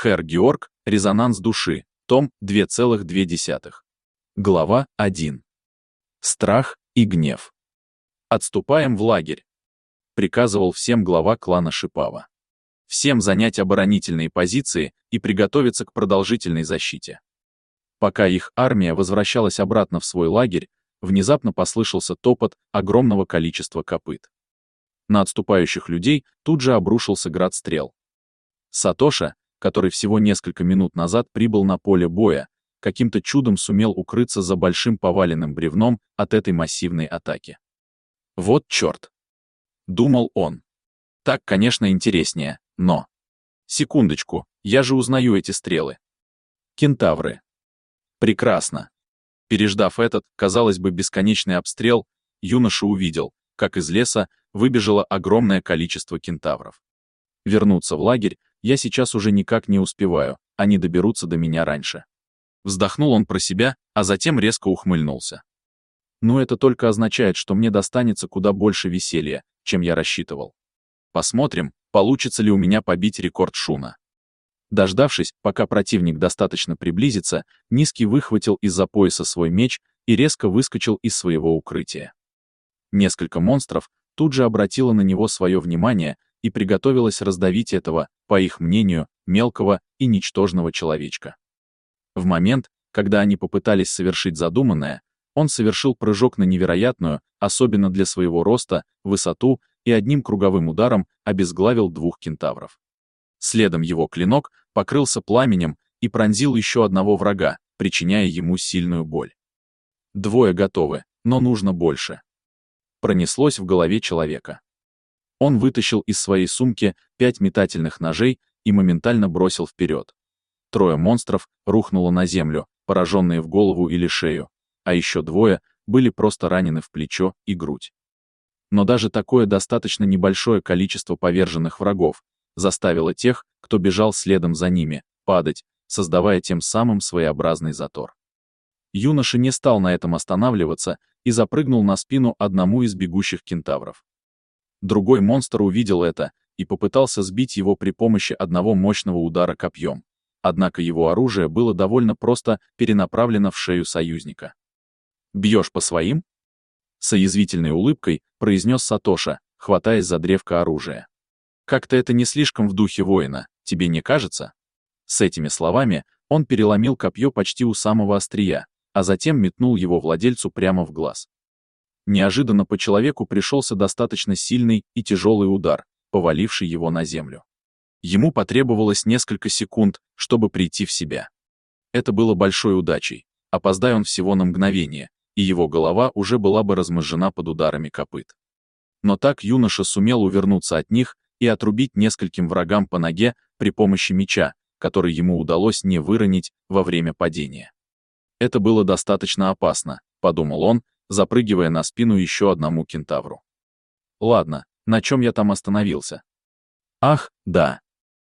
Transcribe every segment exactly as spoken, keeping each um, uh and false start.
Хэр Георг, резонанс души, том два целых две десятых. Глава первая. Страх и гнев. «Отступаем в лагерь», — приказывал всем глава клана Шипава. «Всем занять оборонительные позиции и приготовиться к продолжительной защите». Пока их армия возвращалась обратно в свой лагерь, внезапно послышался топот огромного количества копыт. На отступающих людей тут же обрушился град стрел. Сатоша, который всего несколько минут назад прибыл на поле боя, каким-то чудом сумел укрыться за большим поваленным бревном от этой массивной атаки. «Вот черт!» — думал он. «Так, конечно, интереснее, но...» «Секундочку, я же узнаю эти стрелы. Кентавры. Прекрасно». Переждав этот, казалось бы, бесконечный обстрел, юноша увидел, как из леса выбежало огромное количество кентавров. Вернуться в лагерь я сейчас уже никак не успеваю, они доберутся до меня раньше. Вздохнул он про себя, а затем резко ухмыльнулся. Ну это только означает, что мне достанется куда больше веселья, чем я рассчитывал. Посмотрим, получится ли у меня побить рекорд Шуна. Дождавшись, пока противник достаточно приблизится, Низкий выхватил из-за пояса свой меч и резко выскочил из своего укрытия. Несколько монстров тут же обратило на него свое внимание и приготовилось раздавить этого, по их мнению, мелкого и ничтожного человечка. В момент, когда они попытались совершить задуманное, он совершил прыжок на невероятную, особенно для своего роста, высоту и одним круговым ударом обезглавил двух кентавров. Следом его клинок покрылся пламенем и пронзил еще одного врага, причиняя ему сильную боль. Двое готовы, но нужно больше. Пронеслось в голове человека. Он вытащил из своей сумки пять метательных ножей и моментально бросил вперед. Трое монстров рухнуло на землю, пораженные в голову или шею, а еще двое были просто ранены в плечо и грудь. Но даже такое достаточно небольшое количество поверженных врагов заставило тех, кто бежал следом за ними, падать, создавая тем самым своеобразный затор. Юноша не стал на этом останавливаться и запрыгнул на спину одному из бегущих кентавров. Другой монстр увидел это и попытался сбить его при помощи одного мощного удара копьем. Однако его оружие было довольно просто перенаправлено в шею союзника. «Бьешь по своим?» С язвительной улыбкой произнес Сатоша, хватаясь за древко оружия. «Как-то это не слишком в духе воина, тебе не кажется?» С этими словами он переломил копье почти у самого острия, а затем метнул его владельцу прямо в глаз. Неожиданно по человеку пришелся достаточно сильный и тяжелый удар, поваливший его на землю. Ему потребовалось несколько секунд, чтобы прийти в себя. Это было большой удачей, опоздай он всего на мгновение, и его голова уже была бы размозжена под ударами копыт. Но так юноша сумел увернуться от них и отрубить нескольким врагам по ноге при помощи меча, который ему удалось не выронить во время падения. Это было достаточно опасно, подумал он, запрыгивая на спину еще одному кентавру. Ладно, на чем я там остановился? Ах, да.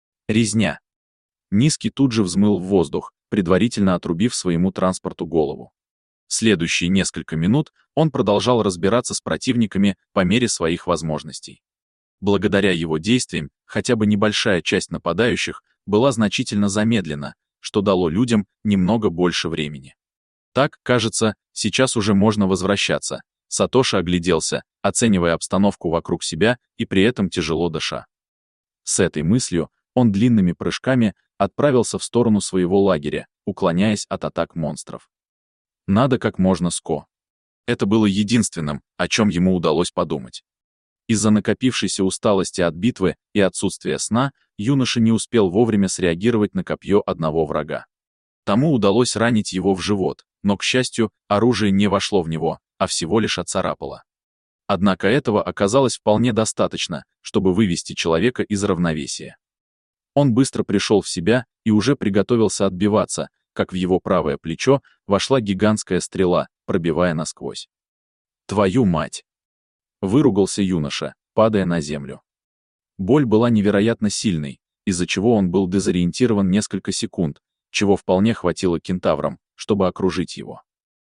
Резня. Низкий тут же взмыл в воздух, предварительно отрубив своему транспорту голову. Следующие несколько минут он продолжал разбираться с противниками по мере своих возможностей. Благодаря его действиям, хотя бы небольшая часть нападающих была значительно замедлена, что дало людям немного больше времени. Так, кажется, сейчас уже можно возвращаться. Сатоша огляделся, оценивая обстановку вокруг себя и при этом тяжело дыша. С этой мыслью он длинными прыжками отправился в сторону своего лагеря, уклоняясь от атак монстров. Надо как можно скорее. Это было единственным, о чем ему удалось подумать. Из-за накопившейся усталости от битвы и отсутствия сна, юноша не успел вовремя среагировать на копье одного врага. Тому удалось ранить его в живот, но, к счастью, оружие не вошло в него, а всего лишь оцарапало. Однако этого оказалось вполне достаточно, чтобы вывести человека из равновесия. Он быстро пришел в себя и уже приготовился отбиваться, как в его правое плечо вошла гигантская стрела, пробивая насквозь. «Твою мать!» — выругался юноша, падая на землю. Боль была невероятно сильной, из-за чего он был дезориентирован несколько секунд, чего вполне хватило кентаврам, чтобы окружить его.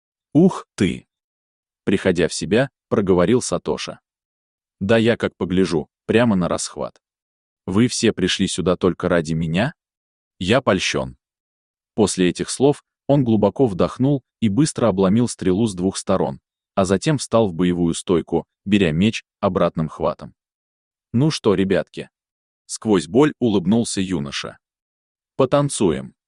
«Ух ты!» Приходя в себя, проговорил Сатоша. «Да я как погляжу, прямо на расхват. Вы все пришли сюда только ради меня?» Я польщен. После этих слов он глубоко вдохнул и быстро обломил стрелу с двух сторон, а затем встал в боевую стойку, беря меч обратным хватом. «Ну что, ребятки?» Сквозь боль улыбнулся юноша. «Потанцуем».